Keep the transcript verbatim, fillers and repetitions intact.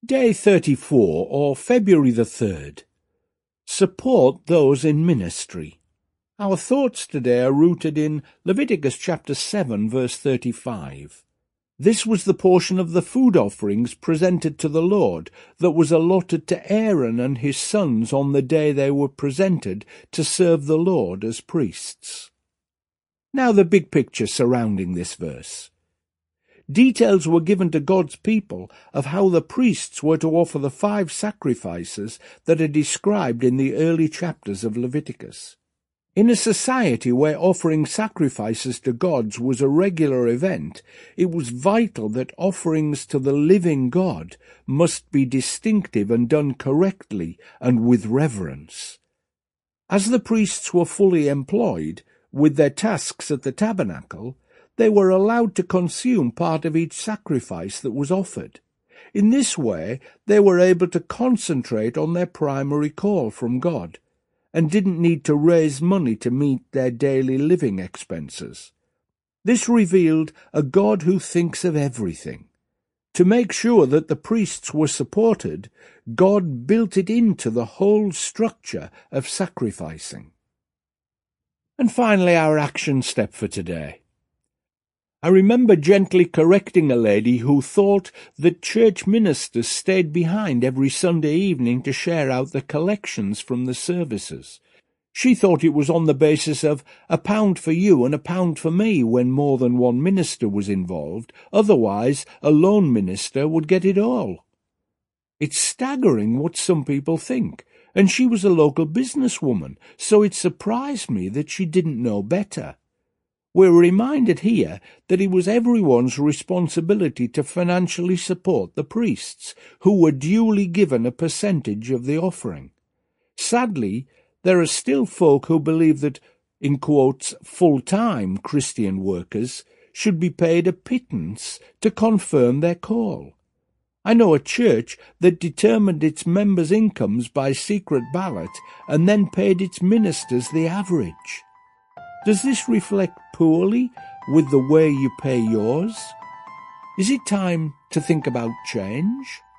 Day thirty-four, or February the third. Support those in ministry. Our thoughts today are rooted in Leviticus chapter seven, verse thirty-five. This was the portion of the food offerings presented to the Lord that was allotted to Aaron and his sons on the day they were presented to serve the Lord as priests. Now the big picture surrounding this verse. Details were given to God's people of how the priests were to offer the five sacrifices that are described in the early chapters of Leviticus. In a society where offering sacrifices to gods was a regular event, it was vital that offerings to the living God must be distinctive and done correctly and with reverence. As the priests were fully employed with their tasks at the tabernacle, they were allowed to consume part of each sacrifice that was offered. In this way, they were able to concentrate on their primary call from God, and didn't need to raise money to meet their daily living expenses. This revealed a God who thinks of everything. To make sure that the priests were supported, God built it into the whole structure of sacrificing. And finally, our action step for today. I remember gently correcting a lady who thought that church ministers stayed behind every Sunday evening to share out the collections from the services. She thought it was on the basis of a pound for you and a pound for me when more than one minister was involved. Otherwise, a lone minister would get it all. It's staggering what some people think, and she was a local businesswoman, so it surprised me that she didn't know better. We're reminded here that it was everyone's responsibility to financially support the priests, who were duly given a percentage of the offering. Sadly, there are still folk who believe that, in quotes, full-time Christian workers should be paid a pittance to confirm their call. I know a church that determined its members' incomes by secret ballot and then paid its ministers the average. Does this reflect poorly with the way you pay yours? Is it time to think about change?